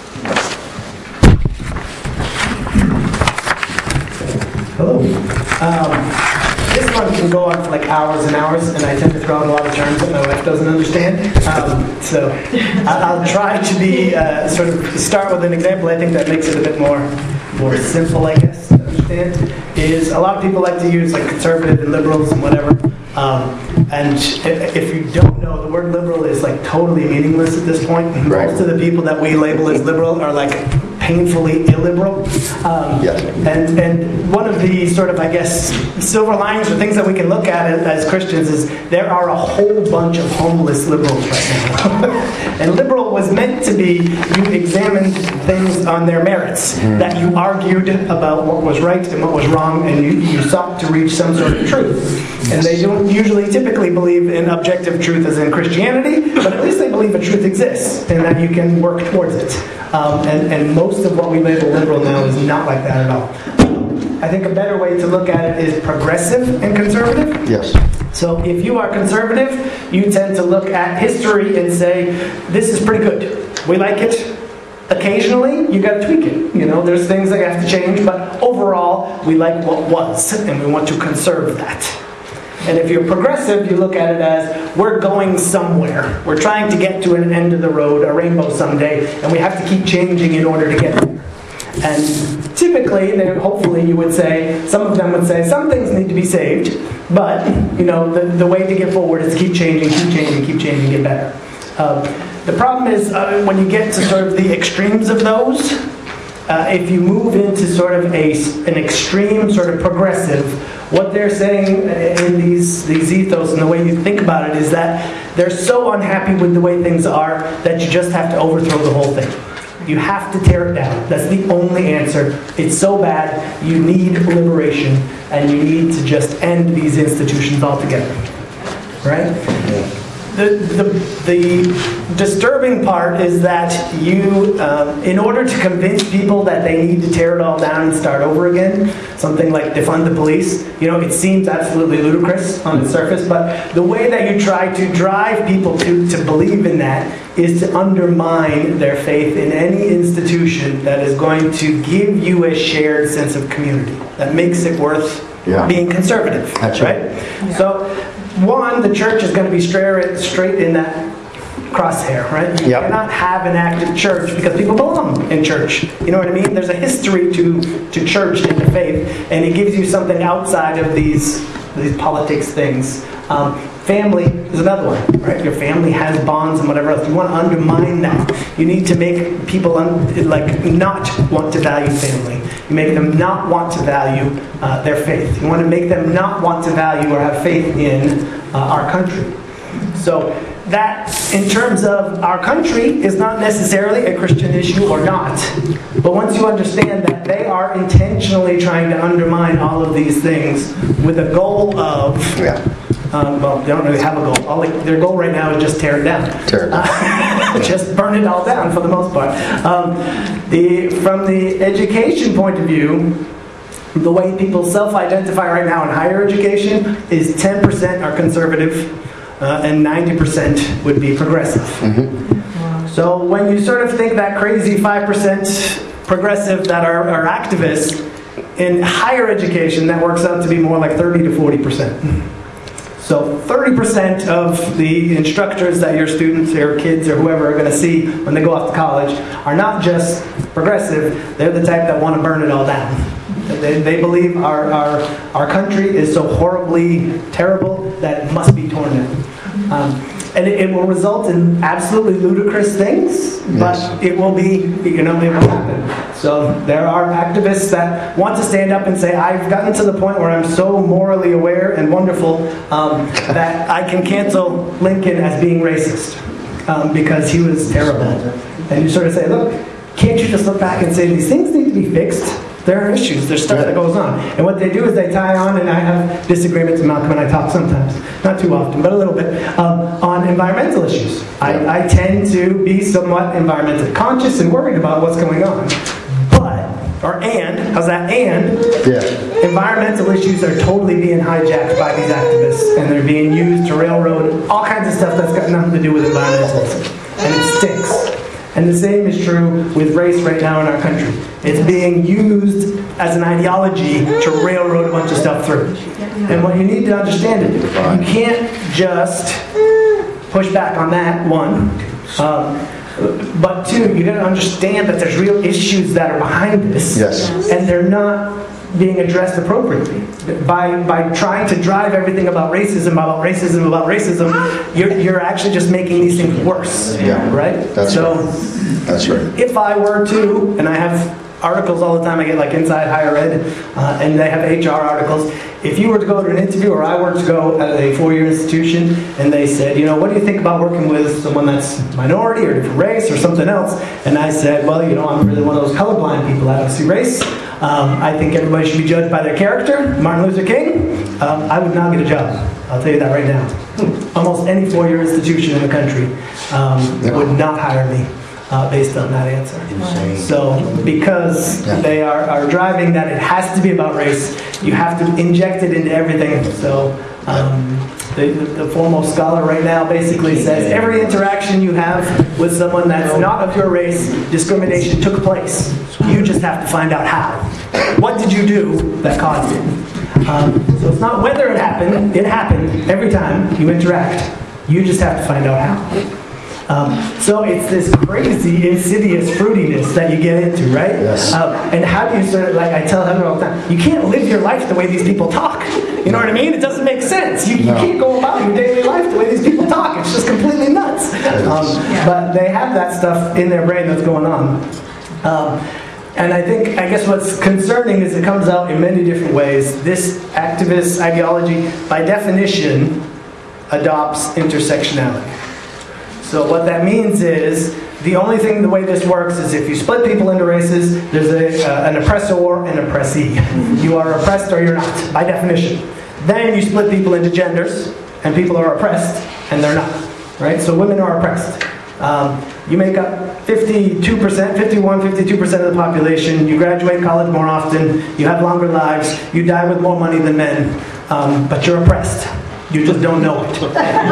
Hello. This one can go on for like hours and hours, and I tend to throw out a lot of terms that my wife doesn't understand. So I'll try to be sort of start with an example. I think that makes it a bit more simple, I guess, to understand. Is a lot of people like to use like conservative and liberals and whatever. And if you don't know, the word liberal is like totally meaningless at this point. Right. Most of the people that we label as liberal are like painfully illiberal. Yes. And one of the sort of, I guess, silver linings or things that we can look at as Christians is there are a whole bunch of homeless liberals right now. And liberal was meant to be you examined things on their merits, that you argued about what was right and what was wrong, and you sought to reach some sort of truth. And they don't usually typically believe in objective truth as in Christianity, but at least they believe a truth exists and that you can work towards it. And most of what we label liberal now is not like that at all. I think a better way to look at it is progressive and conservative. Yes. So if you are conservative, you tend to look at history and say, this is pretty good. We like it. Occasionally, you got to tweak it. You know, there's things that have to change, but overall, we like what was, and we want to conserve that. And if you're progressive, you look at it as, we're going somewhere. We're trying to get to an end of the road, a rainbow someday, and we have to keep changing in order to get there. And typically, hopefully you would say, some of them would say, some things need to be saved, but the way to get forward is keep changing, get better. The problem is when you get to sort of the extremes of those, if you move into sort of an extreme sort of progressive, what they're saying in these ethos and the way you think about it is that they're so unhappy with the way things are that you just have to overthrow the whole thing. You have to tear it down. That's the only answer. It's so bad, you need liberation, and you need to just end these institutions altogether. Right? The disturbing part is that you, in order to convince people that they need to tear it all down and start over again, something like defund the police, it seems absolutely ludicrous on the surface, but the way that you try to drive people to believe in that is to undermine their faith in any institution that is going to give you a shared sense of community, that makes it worth being conservative. That's right. Yeah. So, one, the church is going to be straight in that crosshair, right? You cannot have an active church because people belong in church. You know what I mean? There's a history to church and to faith, and it gives you something outside of these politics things. Family is another one, right? Your family has bonds and whatever else. You want to undermine that. You need to make people not want to value family. You make them not want to value their faith. You want to make them not want to value or have faith in our country. So that, in terms of our country, is not necessarily a Christian issue or not. But once you understand that they are intentionally trying to undermine all of these things with a goal of... well, they don't really have a goal. Their goal right now is just tear it down. Just burn it all down for the most part. From the education point of view, the way people self-identify right now in higher education is 10% are conservative and 90% would be progressive. Mm-hmm. So when you sort of think that crazy 5% progressive that are activists, in higher education that works out to be more like 30 to 40%. So 30% of the instructors that your students or kids or whoever are going to see when they go off to college are not just progressive, they're the type that want to burn it all down. They believe our country is so horribly terrible that it must be torn down. And it will result in absolutely ludicrous things, but it will be, it will happen. So there are activists that want to stand up and say, I've gotten to the point where I'm so morally aware and wonderful that I can cancel Lincoln as being racist because he was terrible. And you sort of say, look, can't you just look back and say these things need to be fixed? There are issues, there's stuff that goes on. And what they do is they tie on, and I have disagreements with Malcolm and I talk sometimes, not too often, but a little bit, on environmental issues. I tend to be somewhat environmentally conscious and worried about what's going on. How's that? Environmental issues are totally being hijacked by these activists, and they're being used to railroad all kinds of stuff that's got nothing to do with environmentalism. And it stinks. And the same is true with race right now in our country. It's being used as an ideology to railroad a bunch of stuff through. And what you need to understand is you can't just push back on that, one. But two, you got to understand that there's real issues that are behind this. Yes. And they're not being addressed appropriately. By trying to drive everything about racism, you're actually just making these things worse. Yeah. Right? That's right. If I were to, and I have articles all the time, I get like Inside Higher Ed, and they have HR articles. If you were to go to an interview, or I were to go at a four-year institution, and they said, what do you think about working with someone that's minority or different race or something else? And I said, well, I'm really one of those colorblind people. I don't see race. I think everybody should be judged by their character. Martin Luther King. I would not get a job. I'll tell you that right now. Almost any four-year institution in the country would not hire me. Based on that answer. Insane. So, because they are driving that it has to be about race, you have to inject it into everything. So, the foremost scholar right now basically says every interaction you have with someone that's not of your race, discrimination took place. You just have to find out how. What did you do that caused it? So it's not whether it happened every time you interact. You just have to find out how. So it's this crazy, insidious fruitiness that you get into, right? Yes. And how do you sort of, like I tell Heather all the time, you can't live your life the way these people talk. You know what I mean? It doesn't make sense. You can't go about your daily life the way these people talk. It's just completely nuts. But they have that stuff in their brain that's going on. And I guess what's concerning is it comes out in many different ways. This activist ideology, by definition, adopts intersectionality. So what that means is, the only thing, the way this works is if you split people into races, there's an oppressor and oppressee. You are oppressed or you're not, by definition. Then you split people into genders, and people are oppressed and they're not. Right? So women are oppressed. You make up 52%, 52% of the population. You graduate college more often. You have longer lives. You die with more money than men. But you're oppressed. You just don't know it.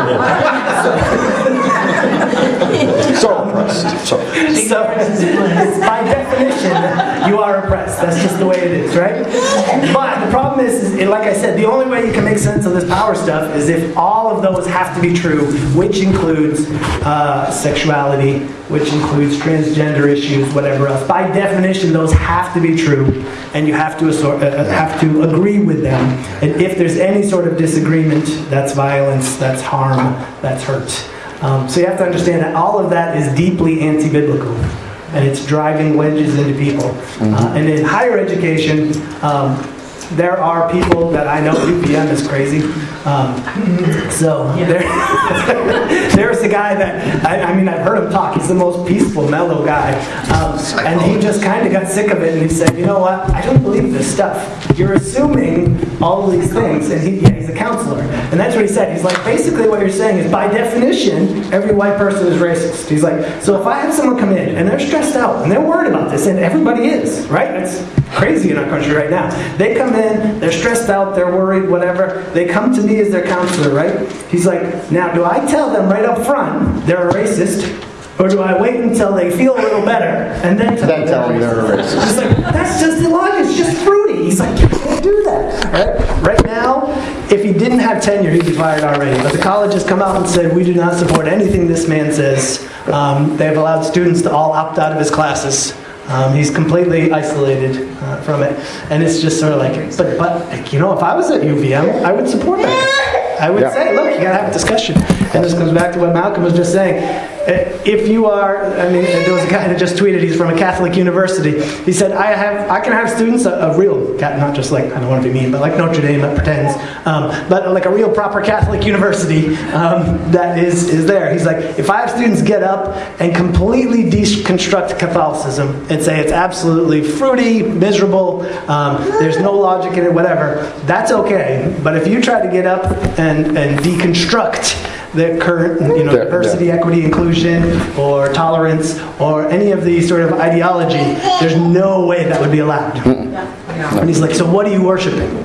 So oppressed. So, by definition, you are oppressed. That's just the way it is, right? But the problem is, like I said, the only way you can make sense of this power stuff is if all of those have to be true, which includes sexuality, which includes transgender issues, whatever else. By definition, those have to be true, and you have to agree with them. And if there's any sort of disagreement, that's violence, that's harm, that's hurt. So you have to understand that all of that is deeply anti-biblical, and it's driving wedges into people. And in higher education, there are people that I know, UPM is crazy. There's a guy that, I've heard him talk. He's the most peaceful, mellow guy. And he just kind of got sick of it, and he said, you know what, I don't believe this stuff. You're assuming all of these things. And he's a counselor. And that's what he said. He's like, basically what you're saying is, by definition, every white person is racist. He's like, so if I have someone come in, and they're stressed out, and they're worried about this, and everybody is, right? It's crazy in our country right now. They come in, they're stressed out, they're worried, whatever. They come to me as their counselor, right? He's like, now do I tell them right up front they're a racist, or do I wait until they feel a little better and then tell them they're a racist? He's like, that's just illogical, it's just fruity. He's like, you can't do that. Right now, if he didn't have tenure, he'd be fired already. But the college has come out and said, we do not support anything this man says. They've allowed students to all opt out of his classes. He's completely isolated from it. And it's just sort of like, but if I was at UVM, I would support that. I would say, look, you got to have a discussion. And this comes back to what Malcolm was just saying. If you are, there was a guy that just tweeted, he's from a Catholic university. He said, I can have students, a real, not just like, I don't want to be mean, but like Notre Dame that pretends, but like a real proper Catholic university that is there. He's like, if I have students get up and completely deconstruct Catholicism and say it's absolutely fruity, miserable, there's no logic in it, whatever, that's okay. But if you try to get up and deconstruct the current, diversity, equity, inclusion, or tolerance, or any of the sort of ideology, there's no way that would be allowed. And he's like, so what are you worshiping?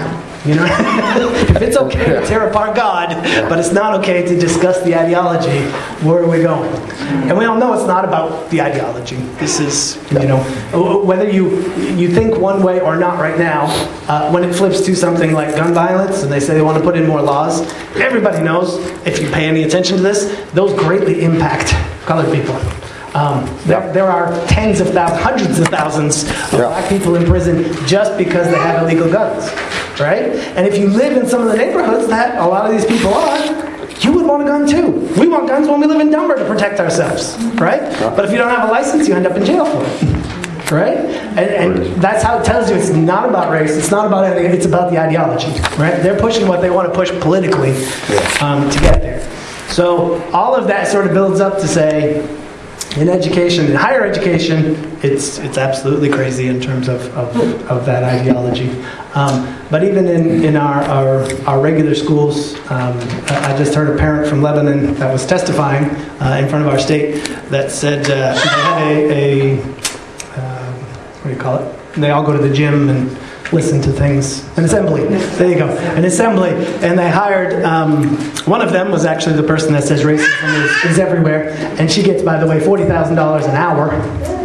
If it's okay to tear apart God, but it's not okay to discuss the ideology, where are we going? And we all know it's not about the ideology. This is, whether you think one way or not right now, when it flips to something like gun violence, and they say they want to put in more laws, everybody knows, if you pay any attention to this, those greatly impact colored people. There are tens of thousands, hundreds of thousands of black people in prison just because they have illegal guns, right? And if you live in some of the neighborhoods that a lot of these people are, you would want a gun too. We want guns when we live in Denver to protect ourselves, right? But if you don't have a license, you end up in jail for it, right? And that's how it tells you it's not about race, it's not about anything, it's about the ideology, right? They're pushing what they want to push politically to get there. So all of that sort of builds up to say, in education, in higher education, it's absolutely crazy in terms of that ideology. But even in our regular schools, I just heard a parent from Lebanon that was testifying in front of our state that said they had what do you call it? They all go to the gym and listen to things. An assembly. There you go. An assembly. And they hired, one of them was actually the person that says racism is everywhere. And she gets, by the way, $40,000 an hour.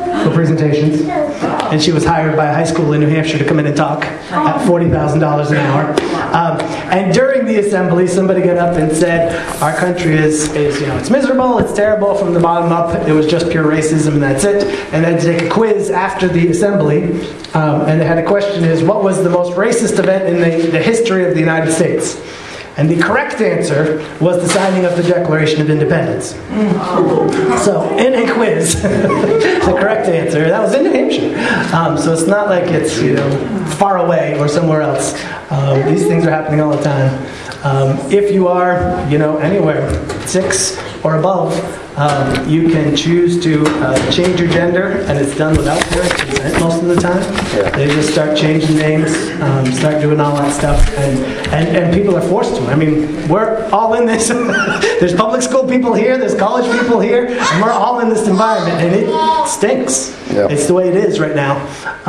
for presentations. And she was hired by a high school in New Hampshire to come in and talk at $40,000 an hour. And during the assembly, somebody got up and said, our country is it's miserable, it's terrible from the bottom up, it was just pure racism and that's it. And then to take a quiz after the assembly, and they had a question is, what was the most racist event in the history of the United States? And the correct answer was the signing of the Declaration of Independence. So, in a quiz, the correct answer, that was in New Hampshire. So it's not like it's, far away or somewhere else. These things are happening all the time. If you are, anywhere 6 or above, you can choose to change your gender, and it's done without parent consent most of the time. Yeah. They just start changing names, start doing all that stuff, and people are forced to. I mean, we're all in this. There's public school people here, there's college people here, and we're all in this environment, and it stinks. Yeah. It's the way it is right now.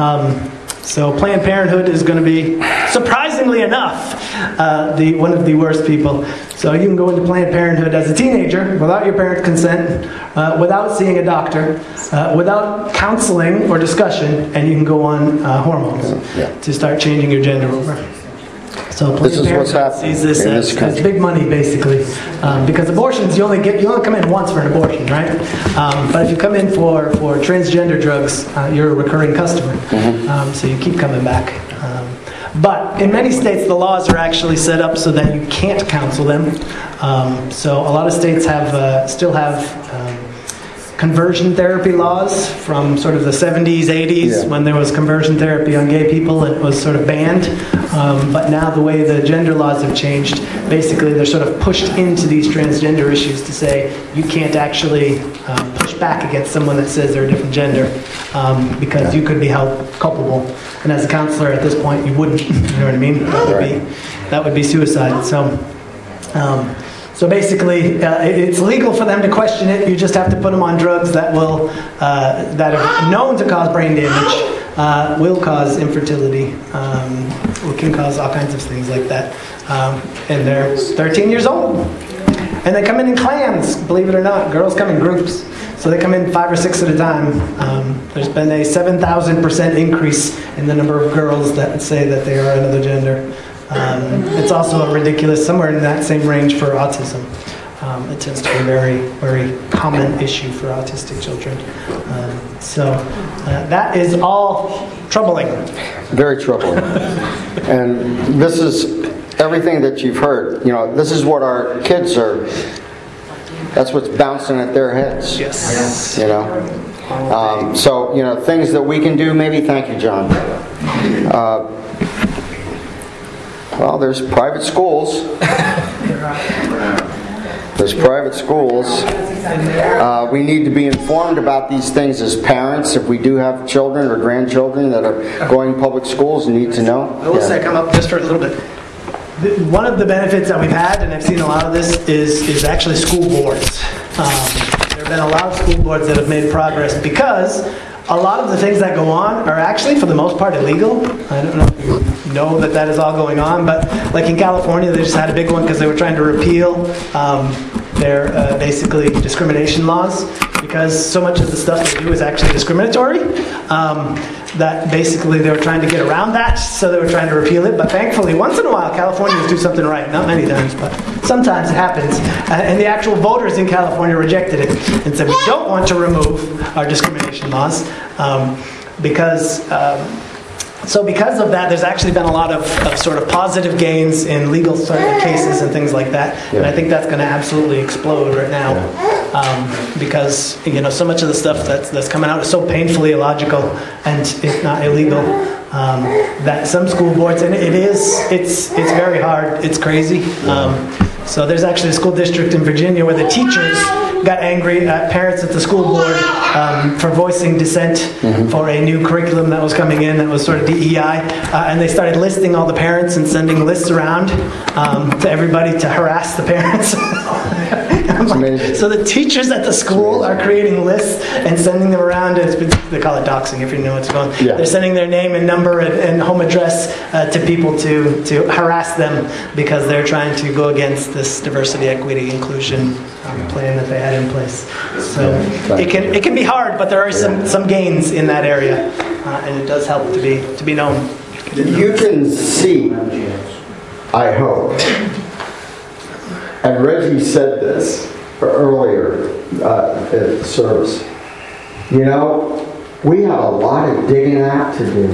So Planned Parenthood is going to be, surprisingly enough, one of the worst people. So you can go into Planned Parenthood as a teenager without your parents' consent, without seeing a doctor, without counseling or discussion, and you can go on hormones to start changing your gender over. So This is what's Planned Parenthood happening sees this in this as country. big money, basically, because abortions you only come in once for an abortion, right? But if you come in for transgender drugs, you're a recurring customer, so you keep coming back. But in many states, the laws are actually set up so that you can't counsel them. So a lot of states still have conversion therapy laws from sort of the 70s, 80s, when there was conversion therapy on gay people and it was sort of banned. But now the way the gender laws have changed, basically they're sort of pushed into these transgender issues to say you can't actually push back against someone that says they're a different gender because you could be held culpable. And as a counselor at this point, you wouldn't. You know what I mean? That would be suicide. So basically, it's legal for them to question it. You just have to put them on drugs that that are known to cause brain damage, will cause infertility, or can cause all kinds of things like that. And they're 13 years old. And they come in clans, believe it or not. Girls come in groups. So they come in 5 or 6 at a time. There's been a 7,000% increase in the number of girls that say that they are another gender. It's also a ridiculous, somewhere in that same range for autism. It tends to be a very, very common issue for autistic children. So that is all troubling. Very troubling. And this is everything that you've heard. This is what our kids are, that's what's bouncing at their heads. Yes. So, things that we can do, maybe. Thank you, John. Well, there's private schools. There's private schools. We need to be informed about these things as parents. If we do have children or grandchildren that are going to public schools, need to know. I will say, come up just for a little bit. One of the benefits that we've had, and I've seen a lot of this, is actually school boards. There have been a lot of school boards that have made progress because a lot of the things that go on are actually, for the most part, illegal. I don't know if you know that is all going on, but like in California, they just had a big one because they were trying to repeal their basically discrimination laws, because so much of the stuff they do is actually discriminatory. That basically they were trying to get around that, so they were trying to repeal it. But thankfully, once in a while, Californians do something right. Not many times, but sometimes it happens. And the actual voters in California rejected it and said, we don't want to remove our discrimination laws because of that, there's actually been a lot of sort of positive gains in legal sort of cases and things like that. And I think that's going to absolutely explode right now because so much of the stuff that's coming out is so painfully illogical and if not illegal that some school boards, and it's very hard. It's crazy. So there's actually a school district in Virginia where the teachers got angry at parents at the school board for voicing dissent for a new curriculum that was coming in that was sort of DEI, and they started listing all the parents and sending lists around to everybody to harass the parents. amazing. So the teachers at the school are creating lists and sending them around. They call it doxing, if you know what's going on. Yeah. They're sending their name and number and home address to people to harass them because they're trying to go against this diversity, equity, inclusion plan that they had in place. So it can be hard, but there are some gains in that area, and it does help to be known. You can see, I hope, and Reggie said this earlier at service, you know, we have a lot of digging out to do.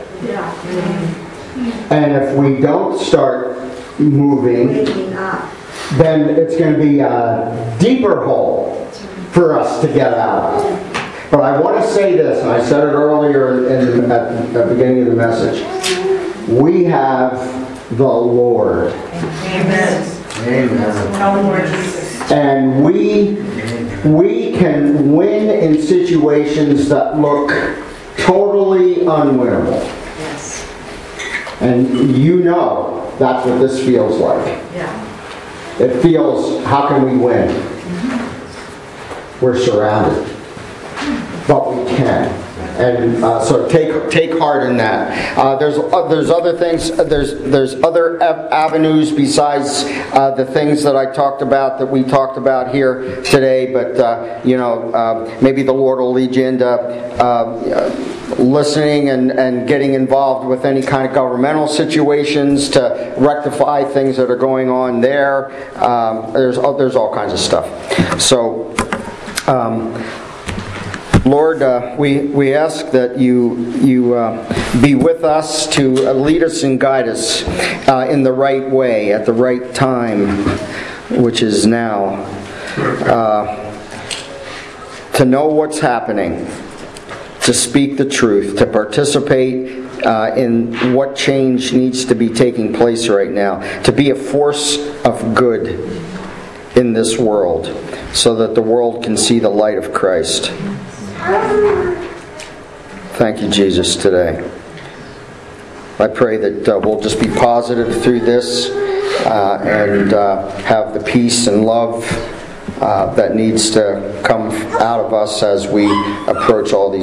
And if we don't start moving, then it's going to be a deeper hole for us to get out of. But I want to say this, and I said it earlier at the beginning of the message. We have the Lord. Amen. Amen. Tell the Lord Jesus. And we can win in situations that look totally unwinnable. Yes. And you know that's what this feels like. Yeah. It feels, how can we win? We're surrounded. But we can. And so take heart in that. There's other things. There's other avenues besides the things that I talked about, that we talked about here today. But maybe the Lord will lead you into listening and getting involved with any kind of governmental situations to rectify things that are going on there. There's all kinds of stuff. So. Lord, we ask that you be with us to lead us and guide us in the right way at the right time, which is now. To know what's happening, to speak the truth, to participate in what change needs to be taking place right now, to be a force of good in this world so that the world can see the light of Christ. Thank you, Jesus, today. I pray that we'll just be positive through this and have the peace and love that needs to come out of us as we approach all these